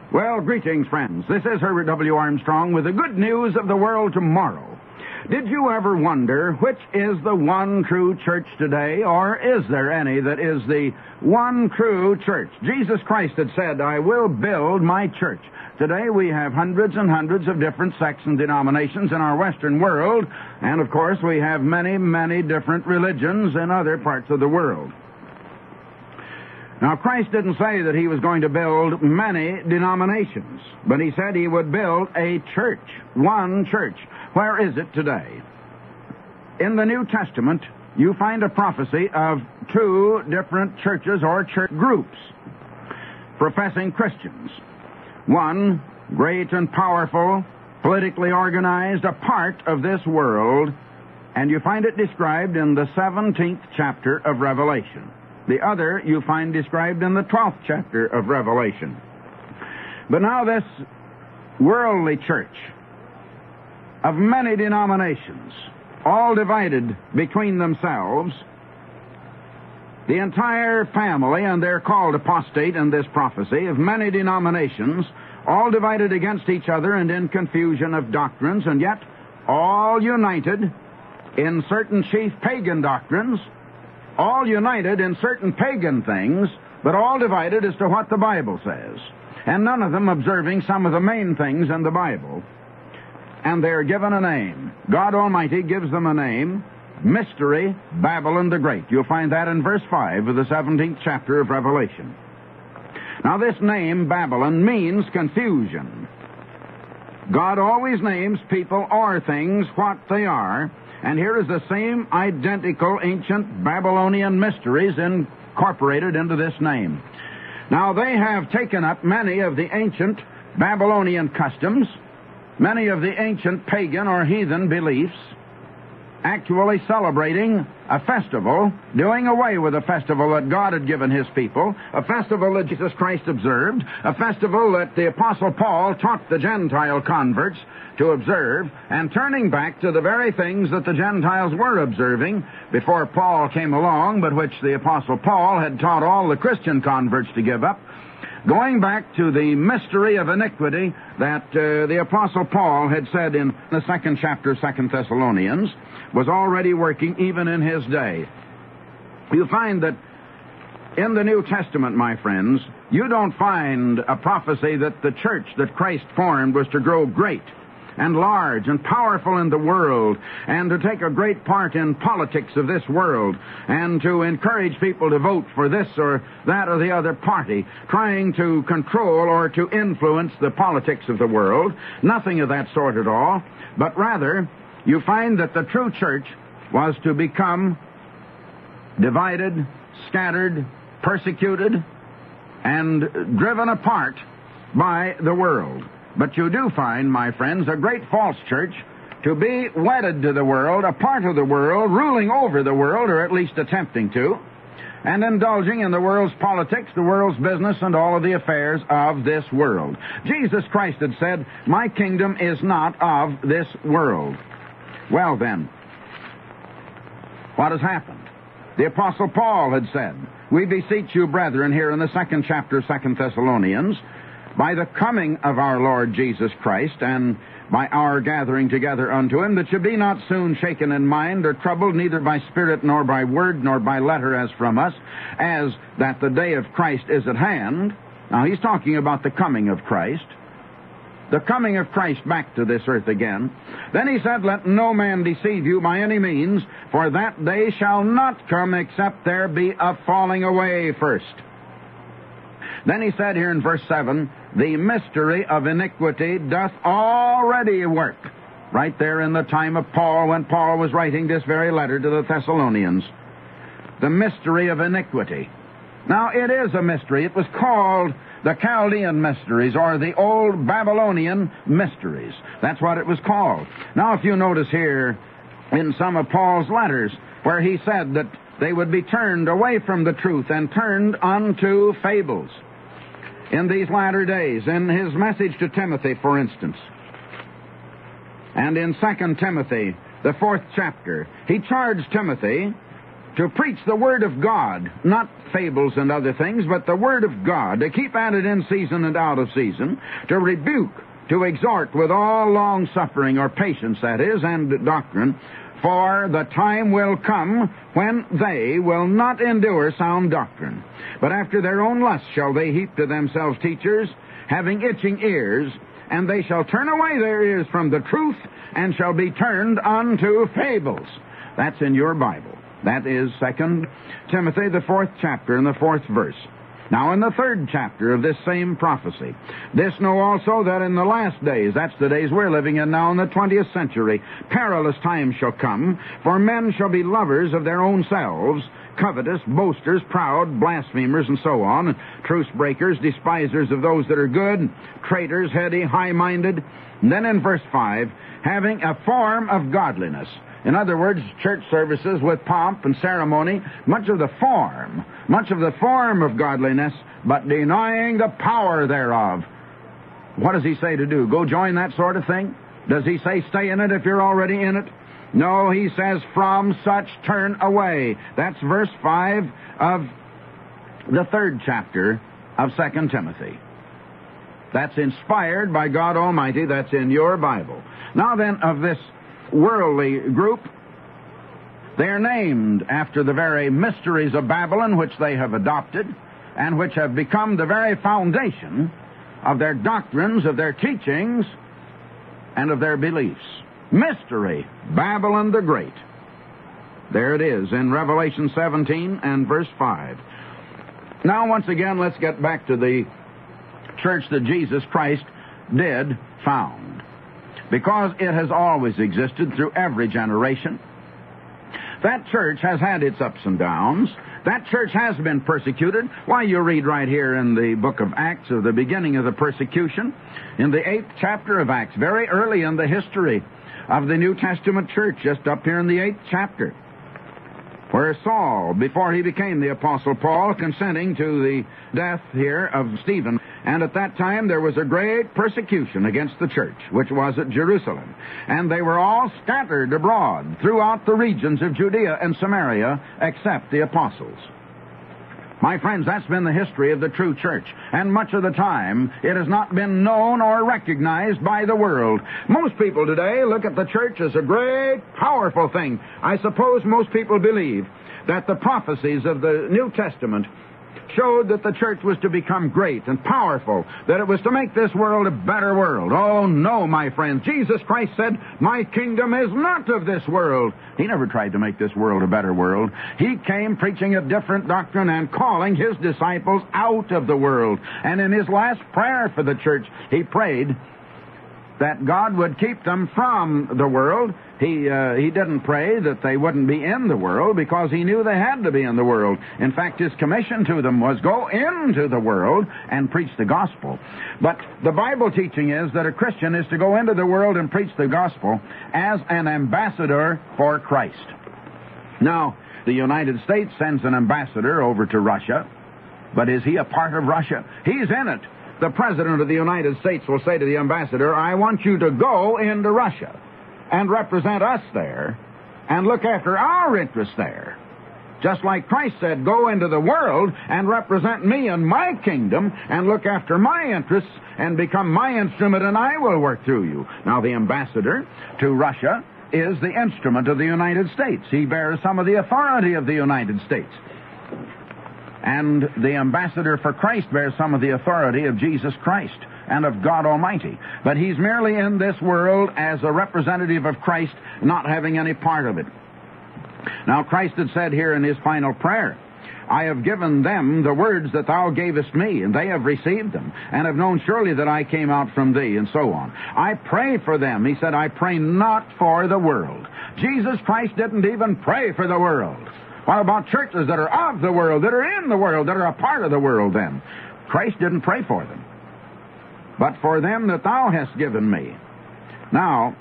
Well, greetings, friends. This is Herbert W. Armstrong with the good news of the world tomorrow. Did you ever wonder which is the one true church today, or is there any that is the one true church? Jesus Christ had said, I will build my church. Today we have hundreds and hundreds of different sects and denominations in our Western world, and of course we have many, many different religions in other parts of the world. Now, Christ didn't say that he was going to build many denominations, but he said he would build a church, one church. Where is it today? In the New Testament, you find a prophecy of two different churches or church groups, professing Christians. One, great and powerful, politically organized, a part of this world, and you find it described in the 17th chapter of Revelation. The other you find described in the 12th chapter of Revelation. But now this worldly church of many denominations, all divided between themselves, the entire family, and they're called apostate in this prophecy, of many denominations, all divided against each other and in confusion of doctrines, and yet all united in certain chief pagan doctrines, all united in certain pagan things, but all divided as to what the Bible says, and none of them observing some of the main things in the Bible. And they're given a name. God Almighty gives them a name, Mystery Babylon the Great. You'll find that in verse 5 of the 17th chapter of Revelation. Now this name, Babylon, means confusion. God always names people or things what they are, and here is the same identical ancient Babylonian mysteries incorporated into this name. Now, they have taken up many of the ancient Babylonian customs, many of the ancient pagan or heathen beliefs, actually celebrating a festival, doing away with a festival that God had given his people, a festival that Jesus Christ observed, a festival that the Apostle Paul taught the Gentile converts to observe, and turning back to the very things that the Gentiles were observing before Paul came along, but which the Apostle Paul had taught all the Christian converts to give up, going back to the mystery of iniquity that the Apostle Paul had said in the 2nd chapter of 2 Thessalonians was already working even in his day. You find that in the New Testament, my friends, you don't find a prophecy that the church that Christ formed was to grow great and large and powerful in the world, and to take a great part in politics of this world, and to encourage people to vote for this or that or the other party, trying to control or to influence the politics of the world. Nothing of that sort at all, but rather you find that the true church was to become divided, scattered, persecuted, and driven apart by the world. But you do find, my friends, a great false church to be wedded to the world, a part of the world, ruling over the world, or at least attempting to, and indulging in the world's politics, the world's business, and all of the affairs of this world. Jesus Christ had said, my kingdom is not of this world. Well then, what has happened? The Apostle Paul had said, we beseech you, brethren, here in the 2nd chapter of 2 Thessalonians, by the coming of our Lord Jesus Christ, and by our gathering together unto him, that you be not soon shaken in mind, or troubled, neither by spirit, nor by word, nor by letter as from us, as that the day of Christ is at hand. Now, he's talking about the coming of Christ, the coming of Christ back to this earth again. Then he said, let no man deceive you by any means, for that day shall not come except there be a falling away first. Then he said here in verse 7, the mystery of iniquity doth already work. Right there in the time of Paul, when Paul was writing this very letter to the Thessalonians. The mystery of iniquity. Now, it is a mystery. It was called the Chaldean mysteries, or the old Babylonian mysteries. That's what it was called. Now, if you notice here in some of Paul's letters, where he said that they would be turned away from the truth and turned unto fables. In these latter days, in his message to Timothy, for instance, and in 2 Timothy, the 4th chapter, he charged Timothy to preach the Word of God, not fables and other things, but the Word of God, to keep at it in season and out of season, to rebuke, to exhort with all long-suffering, or patience, that is, and doctrine, for the time will come when they will not endure sound doctrine, but after their own lust shall they heap to themselves teachers, having itching ears, and they shall turn away their ears from the truth, and shall be turned unto fables. That's in your Bible. That is 2 Timothy, the 4th chapter, and the 4th verse. Now, in the 3rd chapter of this same prophecy, this know also that in the last days, that's the days we're living in now in the 20th century, perilous times shall come, for men shall be lovers of their own selves, covetous, boasters, proud, blasphemers, and so on, truce breakers, despisers of those that are good, traitors, heady, high-minded. And then in verse 5, having a form of godliness. In other words, church services with pomp and ceremony, much of the form of godliness, but denying the power thereof. What does he say to do? Go join that sort of thing? Does he say stay in it if you're already in it? No, he says from such turn away. That's verse 5 of the 3rd chapter of 2 Timothy. That's inspired by God Almighty. That's in your Bible. Now then, of this worldly group, they are named after the very mysteries of Babylon, which they have adopted, and which have become the very foundation of their doctrines, of their teachings, and of their beliefs. Mystery, Babylon the Great. There it is in Revelation 17 and verse 5. Now, once again, let's get back to the church that Jesus Christ did found, because it has always existed through every generation. That church has had its ups and downs. That church has been persecuted. Why, you read right here in the book of Acts of the beginning of the persecution, in the 8th chapter of Acts, very early in the history of the New Testament church, just up here in the 8th chapter, where Saul, before he became the Apostle Paul, consenting to the death here of Stephen. And at that time there was a great persecution against the church, which was at Jerusalem. And they were all scattered abroad throughout the regions of Judea and Samaria, except the apostles. My friends, that's been the history of the true church. And much of the time, it has not been known or recognized by the world. Most people today look at the church as a great, powerful thing. I suppose most people believe that the prophecies of the New Testament showed that the church was to become great and powerful, that it was to make this world a better world. Oh, no, my friends. Jesus Christ said, my kingdom is not of this world. He never tried to make this world a better world. He came preaching a different doctrine and calling his disciples out of the world. And in his last prayer for the church, he prayed that God would keep them from the world. He didn't pray that they wouldn't be in the world, because he knew they had to be in the world. In fact, his commission to them was go into the world and preach the gospel. But the Bible teaching is that a Christian is to go into the world and preach the gospel as an ambassador for Christ. Now, the United States sends an ambassador over to Russia, but is he a part of Russia? He's in it. The President of the United States will say to the ambassador, I want you to go into Russia and represent us there and look after our interests there. Just like Christ said, go into the world and represent me and my kingdom and look after my interests and become my instrument, and I will work through you. Now, the ambassador to Russia is the instrument of the United States. He bears some of the authority of the United States. And the ambassador for Christ bears some of the authority of Jesus Christ and of God Almighty. But he's merely in this world as a representative of Christ, not having any part of it. Now, Christ had said here in his final prayer, I have given them the words that thou gavest me, and they have received them, and have known surely that I came out from thee, and so on. I pray for them. He said, I pray not for the world. Jesus Christ didn't even pray for the world. What about churches that are of the world, that are in the world, that are a part of the world then? Christ didn't pray for them, but for them that thou hast given me. Now,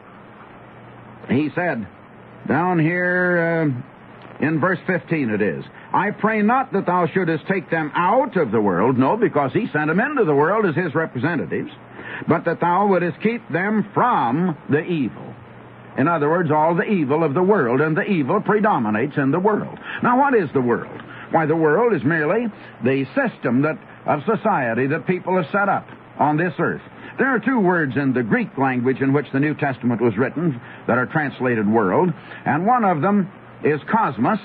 he said, down here in verse 15 it is, I pray not that thou shouldest take them out of the world, no, because he sent them into the world as his representatives, but that thou wouldest keep them from the evil. In other words, all the evil of the world, and the evil predominates in the world. Now, what is the world? Why, the world is merely the system of society that people have set up on this earth. There are two words in the Greek language in which the New Testament was written that are translated world, and one of them is cosmos,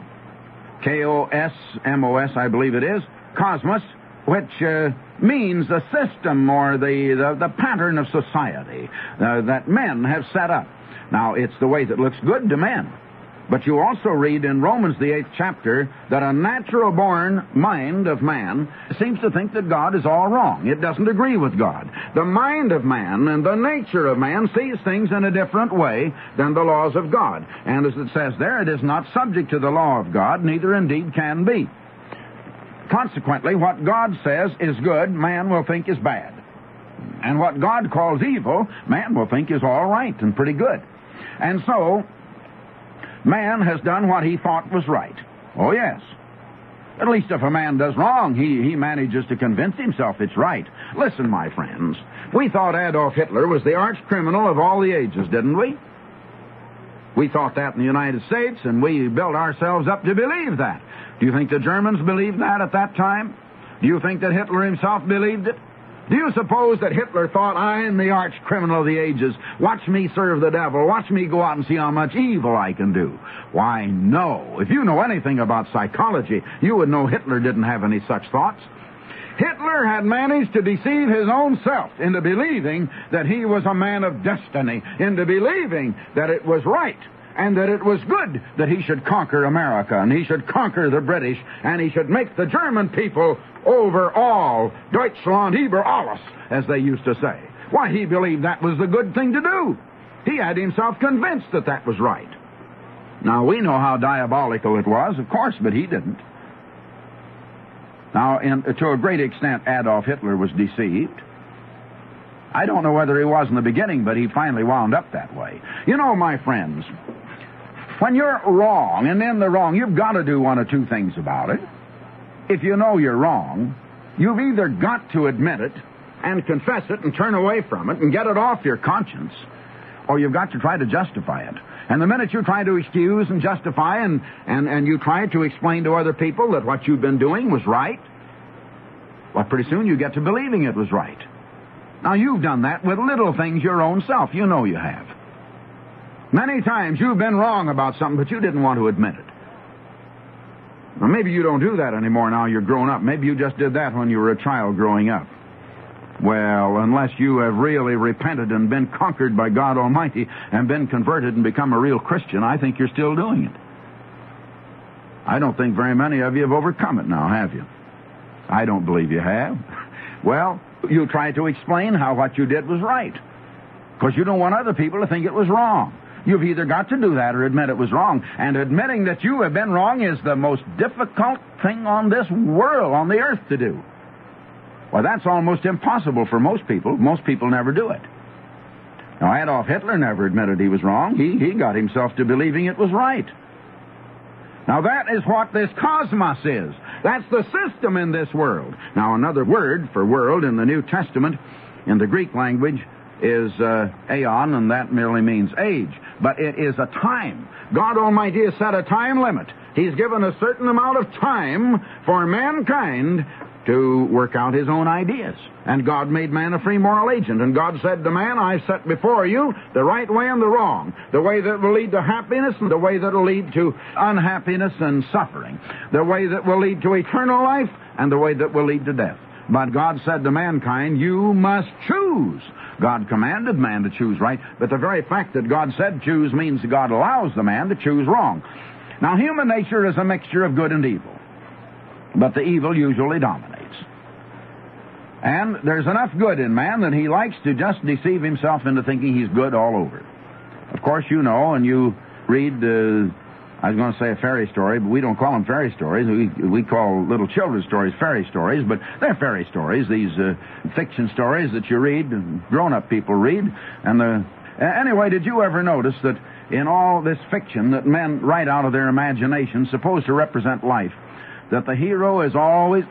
K-O-S-M-O-S, I believe it is, cosmos, which means the system or the pattern of society that men have set up. Now, it's the way that looks good to men. But you also read in Romans, the 8th chapter, that a natural-born mind of man seems to think that God is all wrong. It doesn't agree with God. The mind of man and the nature of man sees things in a different way than the laws of God. And as it says there, it is not subject to the law of God, neither indeed can be. Consequently, what God says is good, man will think is bad. And what God calls evil, man will think is all right and pretty good. And so, man has done what he thought was right. Oh, yes. At least if a man does wrong, he manages to convince himself it's right. Listen, my friends, we thought Adolf Hitler was the arch criminal of all the ages, didn't we? We thought that in the United States, and we built ourselves up to believe that. Do you think the Germans believed that at that time? Do you think that Hitler himself believed it? Do you suppose that Hitler thought, I am the arch criminal of the ages. Watch me serve the devil. Watch me go out and see how much evil I can do. Why, no. If you know anything about psychology, you would know Hitler didn't have any such thoughts. Hitler had managed to deceive his own self into believing that he was a man of destiny, into believing that it was right and that it was good that he should conquer America and he should conquer the British and he should make the German people over all, Deutschland über alles, as they used to say. Why, he believed that was the good thing to do. He had himself convinced that that was right. Now, we know how diabolical it was, of course, but he didn't. Now, to a great extent, Adolf Hitler was deceived. I don't know whether he was in the beginning, but he finally wound up that way. You know, my friends, when you're wrong, and in the wrong, you've got to do one of two things about it. If you know you're wrong, you've either got to admit it and confess it and turn away from it and get it off your conscience, or you've got to try to justify it. And the minute you try to excuse and justify and you try to explain to other people that what you've been doing was right, well, pretty soon you get to believing it was right. Now, you've done that with little things your own self. You know you have. Many times you've been wrong about something, but you didn't want to admit it. Well, maybe you don't do that anymore now you're grown up. Maybe you just did that when you were a child growing up. Well, unless you have really repented and been conquered by God Almighty and been converted and become a real Christian, I think you're still doing it. I don't think very many of you have overcome it now, have you? I don't believe you have. Well, you try to explain how what you did was right, because you don't want other people to think it was wrong. You've either got to do that or admit it was wrong. And admitting that you have been wrong is the most difficult thing on this world, on the earth, to do. Well, that's almost impossible for most people. Most people never do it. Now, Adolf Hitler never admitted he was wrong. He got himself to believing it was right. Now, that is what this cosmos is. That's the system in this world. Now, another word for world in the New Testament, in the Greek language, is aeon, and that merely means age. But it is a time. God Almighty has set a time limit. He's given a certain amount of time for mankind to work out his own ideas. And God made man a free moral agent. And God said to man, I've set before you the right way and the wrong, the way that will lead to happiness and the way that will lead to unhappiness and suffering, the way that will lead to eternal life and the way that will lead to death. But God said to mankind, you must choose. God commanded man to choose right, but the very fact that God said choose means that God allows the man to choose wrong. Now, human nature is a mixture of good and evil, but the evil usually dominates. And there's enough good in man that he likes to just deceive himself into thinking he's good all over. Of course, you know, and you read, I was going to say a fairy story, but we don't call them fairy stories. We call little children's stories fairy stories, but they're fairy stories, these fiction stories that you read, and grown-up people read. And anyway, did you ever notice that in all this fiction that men write out of their imagination, supposed to represent life, that the hero is always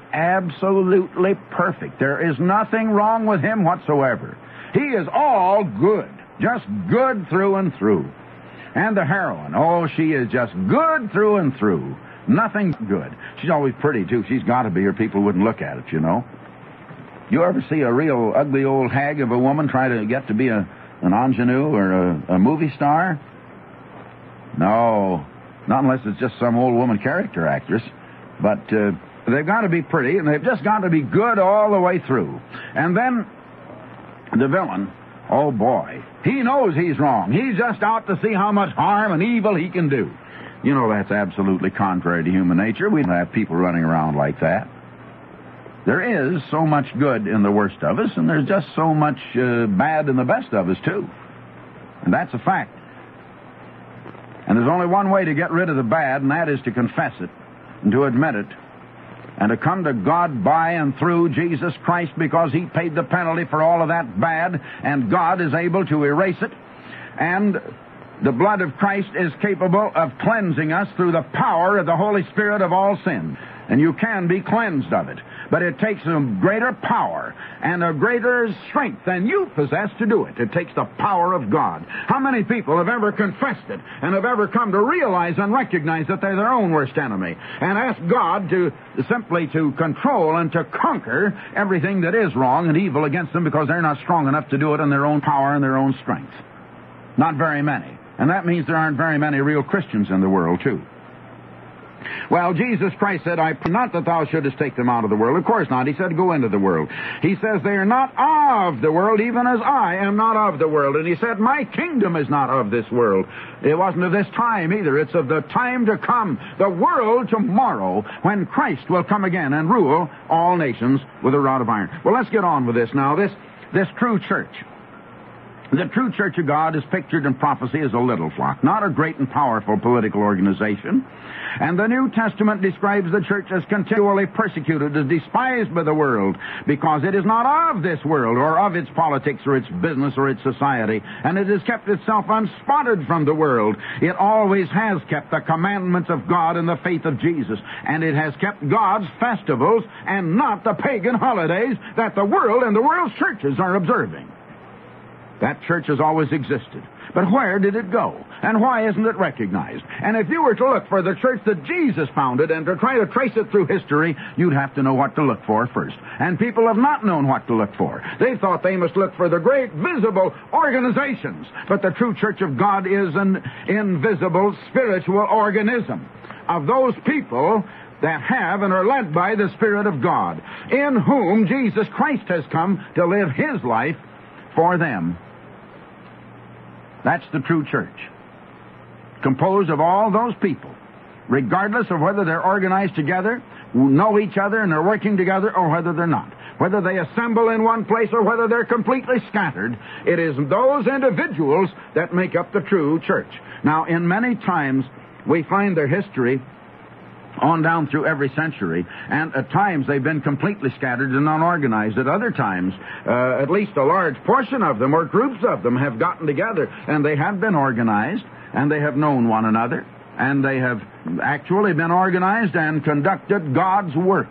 absolutely perfect? There is nothing wrong with him whatsoever. He is all good. just good through and through. And the heroine, oh, she is just good through and through. Nothing good. She's always pretty, too. She's got to be, or people wouldn't look at it, you know. You ever see a real ugly old hag of a woman try to get to be an ingenue or a movie star? No, not unless it's just some old woman character actress. But they've got to be pretty, and they've just got to be good all the way through. And then the villain, oh boy, he knows he's wrong. He's just out to see how much harm and evil he can do. You know, that's absolutely contrary to human nature. We don't have people running around like that. There is so much good in the worst of us, and there's just so much bad in the best of us, too. And that's a fact. And there's only one way to get rid of the bad, and that is to confess it and to admit it and to come to God by and through Jesus Christ, because he paid the penalty for all of that bad, and God is able to erase it. And the blood of Christ is capable of cleansing us through the power of the Holy Spirit of all sin. And you can be cleansed of it. But it takes a greater power and a greater strength than you possess to do it. It takes the power of God. How many people have ever confessed it and have ever come to realize and recognize that they're their own worst enemy and ask God to simply to control and to conquer everything that is wrong and evil against them, because they're not strong enough to do it in their own power and their own strength? Not very many. And that means there aren't very many real Christians in the world, too. Well, Jesus Christ said, I pray not that thou shouldest take them out of the world. Of course not. He said, go into the world. He says, they are not of the world, even as I am not of the world. And he said, my kingdom is not of this world. It wasn't of this time either. It's of the time to come, the world tomorrow, when Christ will come again and rule all nations with a rod of iron. Well, let's get on with this now. This true church. The true church of God is pictured in prophecy as a little flock, not a great and powerful political organization. And the New Testament describes the church as continually persecuted, as despised by the world, because it is not of this world, or of its politics, or its business, or its society, and it has kept itself unspotted from the world. It always has kept the commandments of God and the faith of Jesus, and it has kept God's festivals and not the pagan holidays that the world and the world's churches are observing. That church has always existed. But where did it go? And why isn't it recognized? And if you were to look for the church that Jesus founded and to try to trace it through history, you'd have to know what to look for first. And people have not known what to look for. They thought they must look for the great visible organizations. But the true church of God is an invisible spiritual organism of those people that have and are led by the Spirit of God, in whom Jesus Christ has come to live his life for them. That's the true church, composed of all those people, regardless of whether they're organized together, know each other, and are working together, or whether they're not. Whether they assemble in one place or whether they're completely scattered, it is those individuals that make up the true church. Now, in many times, we find their history on down through every century, and at times they've been completely scattered and unorganized. At other times, at least a large portion of them, or groups of them, have gotten together, and they have been organized, and they have known one another, and they have actually been organized and conducted God's work.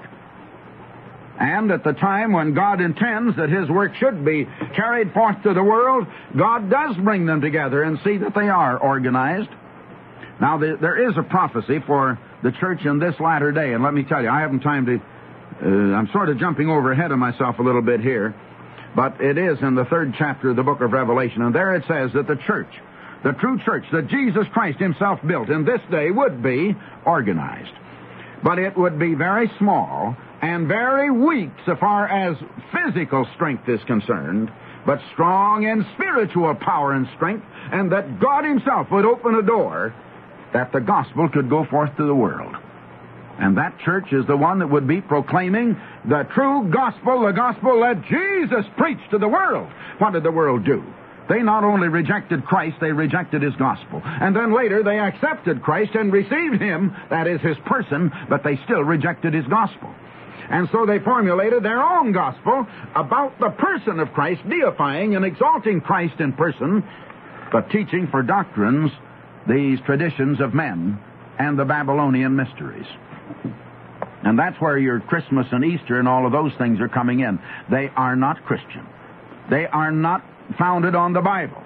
And at the time when God intends that his work should be carried forth to the world, God does bring them together and see that they are organized. Now, there is a prophecy for the church in this latter day, and let me tell you, I haven't time to, I'm sort of jumping over ahead of myself a little bit here, but it is in the 3rd chapter of the book of Revelation, and there it says that the church, the true church that Jesus Christ himself built in this day, would be organized. But it would be very small and very weak so far as physical strength is concerned, but strong in spiritual power and strength, and that God himself would open a door that the gospel could go forth to the world. And that church is the one that would be proclaiming the true gospel, the gospel that Jesus preached to the world. What did the world do? They not only rejected Christ, they rejected his gospel. And then later they accepted Christ and received him, that is his person, but they still rejected his gospel. And so they formulated their own gospel about the person of Christ, deifying and exalting Christ in person, but teaching for doctrines these traditions of men and the Babylonian mysteries. And that's where your Christmas and Easter and all of those things are coming in. They are not Christian. They are not founded on the Bible.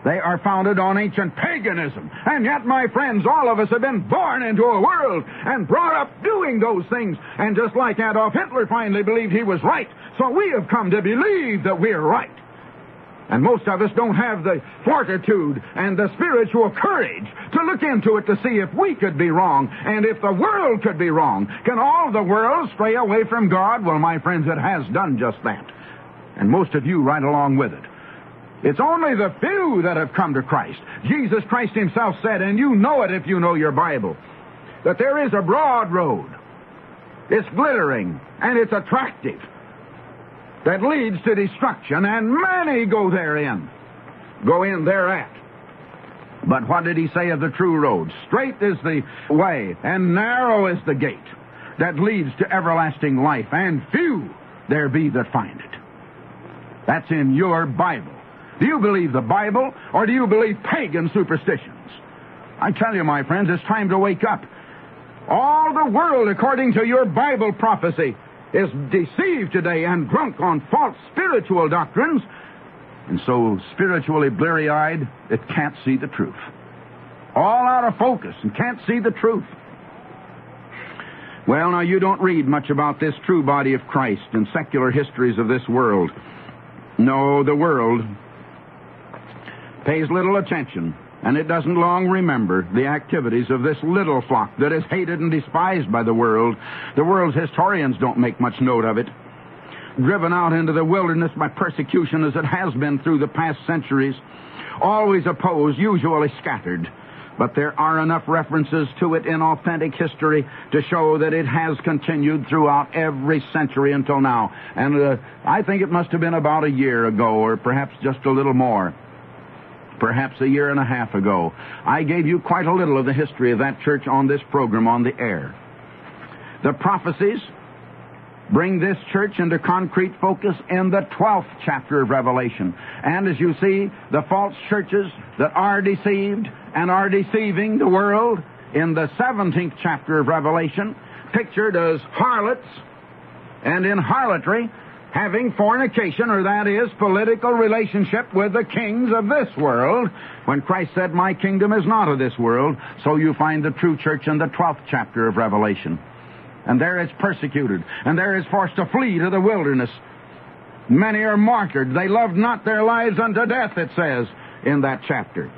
They are founded on ancient paganism. And yet, my friends, all of us have been born into a world and brought up doing those things. And just like Adolf Hitler finally believed he was right, so we have come to believe that we're right. And most of us don't have the fortitude and the spiritual courage to look into it to see if we could be wrong and if the world could be wrong. Can all the world stray away from God? Well, my friends, it has done just that. And most of you right along with it. It's only the few that have come to Christ. Jesus Christ himself said, and you know it if you know your Bible, that there is a broad road. It's glittering and it's attractive, that leads to destruction, and many go therein. Go in thereat. But what did he say of the true road? Straight is the way, and narrow is the gate that leads to everlasting life, and few there be that find it. That's in your Bible. Do you believe the Bible, or do you believe pagan superstitions? I tell you, my friends, it's time to wake up. All the world, according to your Bible prophecy, is deceived today and drunk on false spiritual doctrines, and so spiritually bleary-eyed, it can't see the truth. All out of focus and can't see the truth. Well, now, you don't read much about this true body of Christ in secular histories of this world. No, the world pays little attention, and it doesn't long remember the activities of this little flock that is hated and despised by the world. The world's historians don't make much note of it. Driven out into the wilderness by persecution as it has been through the past centuries, always opposed, usually scattered. But there are enough references to it in authentic history to show that it has continued throughout every century until now. And I think it must have been about a year ago, or perhaps just a little more. Perhaps a year and a half ago, I gave you quite a little of the history of that church on this program on the air. The prophecies bring this church into concrete focus in the 12th chapter of Revelation. And as you see, the false churches that are deceived and are deceiving the world in the 17th chapter of Revelation, pictured as harlots, and in harlotry, having fornication, or that is, political relationship with the kings of this world. When Christ said, my kingdom is not of this world, so you find the true church in the 12th chapter of Revelation. And there it's persecuted, and there is forced to flee to the wilderness. Many are martyred. They loved not their lives unto death, it says in that chapter.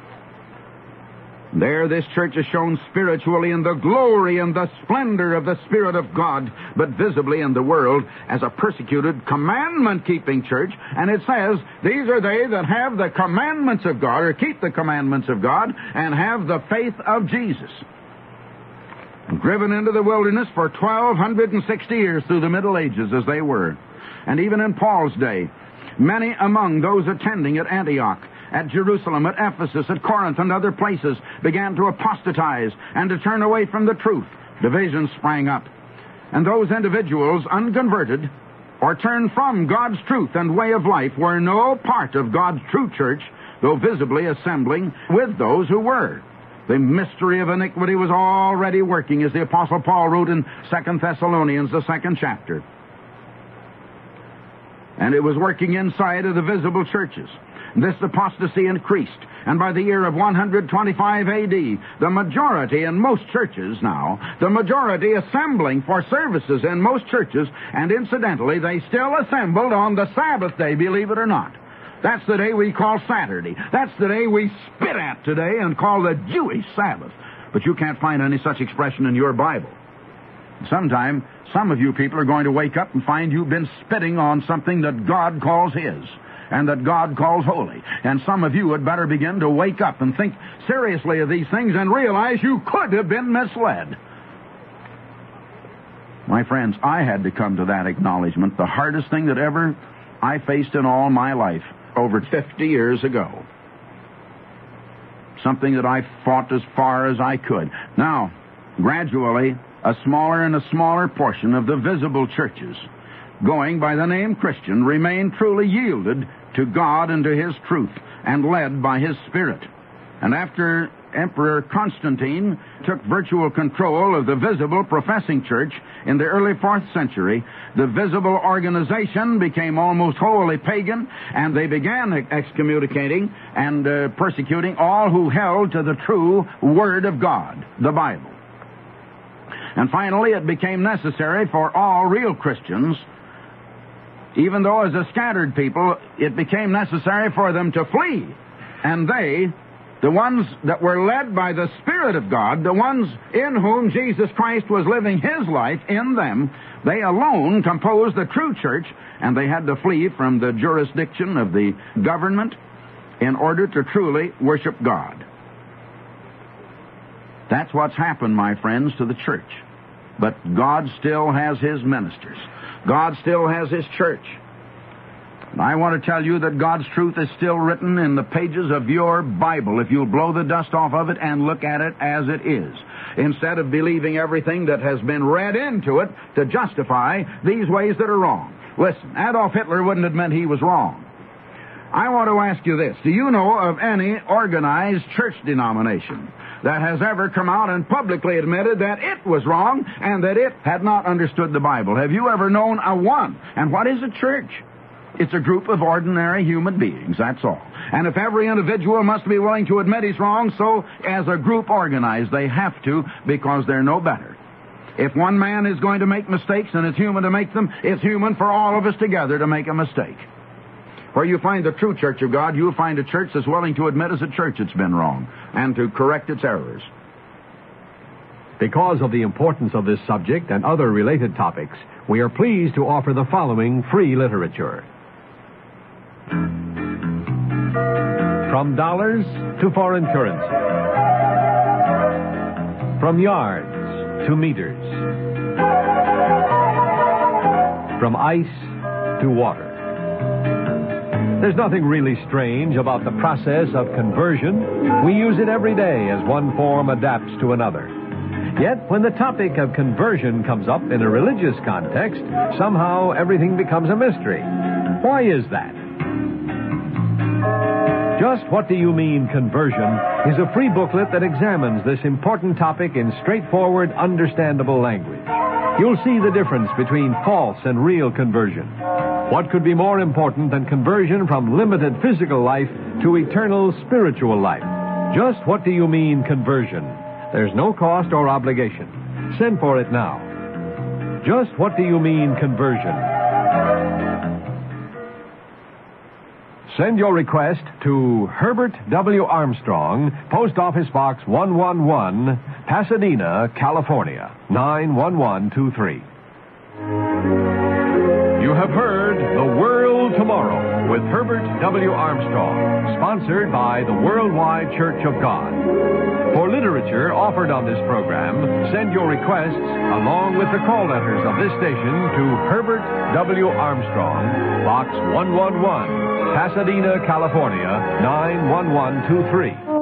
There this church is shown spiritually in the glory and the splendor of the Spirit of God, but visibly in the world as a persecuted, commandment-keeping church. And it says, these are they that have the commandments of God, or keep the commandments of God, and have the faith of Jesus. Driven into the wilderness for 1,260 years through the Middle Ages as they were. And even in Paul's day, many among those attending at Antioch, at Jerusalem, at Ephesus, at Corinth, and other places began to apostatize and to turn away from the truth. Divisions sprang up. And those individuals, unconverted, or turned from God's truth and way of life, were no part of God's true church, though visibly assembling with those who were. The mystery of iniquity was already working, as the Apostle Paul wrote in 2 Thessalonians, the 2nd chapter. And it was working inside of the visible churches. This apostasy increased, and by the year of 125 A.D., the majority in most churches now, the majority assembling for services in most churches, and incidentally, they still assembled on the Sabbath day, believe it or not. That's the day we call Saturday. That's the day we spit at today and call the Jewish Sabbath. But you can't find any such expression in your Bible. Sometime, some of you people are going to wake up and find you've been spitting on something that God calls His, and that God calls holy. And some of you had better begin to wake up and think seriously of these things and realize you could have been misled. My friends, I had to come to that acknowledgement, the hardest thing that ever I faced in all my life, over 50 years ago. Something that I fought as far as I could. Now, gradually, a smaller and a smaller portion of the visible churches, going by the name Christian, remain truly yielded to God and to His truth, and led by His Spirit. And after Emperor Constantine took virtual control of the visible professing church in the early 4th century, the visible organization became almost wholly pagan, and they began excommunicating and persecuting all who held to the true Word of God, the Bible. And finally, it became necessary for all real Christians, even though as a scattered people, it became necessary for them to flee. And they, the ones that were led by the Spirit of God, the ones in whom Jesus Christ was living His life in them, they alone composed the true church, and they had to flee from the jurisdiction of the government in order to truly worship God. That's what's happened, my friends, to the church. But God still has His ministers. God still has His church. And I want to tell you that God's truth is still written in the pages of your Bible if you'll blow the dust off of it and look at it as it is, instead of believing everything that has been read into it to justify these ways that are wrong. Listen, Adolf Hitler wouldn't admit he was wrong. I want to ask you this. Do you know of any organized church denomination that has ever come out and publicly admitted that it was wrong and that it had not understood the Bible? Have you ever known a one? And what is a church? It's a group of ordinary human beings, that's all. And if every individual must be willing to admit he's wrong, so as a group organized, they have to, because they're no better. If one man is going to make mistakes, and it's human to make them, it's human for all of us together to make a mistake. Where you find the true church of God, you'll find a church that's willing to admit as a church it's been wrong and to correct its errors. Because of the importance of this subject and other related topics, we are pleased to offer the following free literature. From dollars to foreign currency. From yards to meters. From ice to water. There's nothing really strange about the process of conversion. We use it every day as one form adapts to another. Yet, when the topic of conversion comes up in a religious context, somehow everything becomes a mystery. Why is that? Just What Do You Mean, Conversion is a free booklet that examines this important topic in straightforward, understandable language. You'll see the difference between false and real conversion. What could be more important than conversion from limited physical life to eternal spiritual life? Just What Do You Mean, Conversion? There's no cost or obligation. Send for it now. Just What Do You Mean, Conversion? Send your request to Herbert W. Armstrong, Post Office Box 111, Pasadena, California, 91123. You have heard The World Tomorrow with Herbert W. Armstrong, sponsored by the Worldwide Church of God. For literature offered on this program, send your requests along with the call letters of this station to Herbert W. Armstrong, Box 111, Pasadena, California, 91123.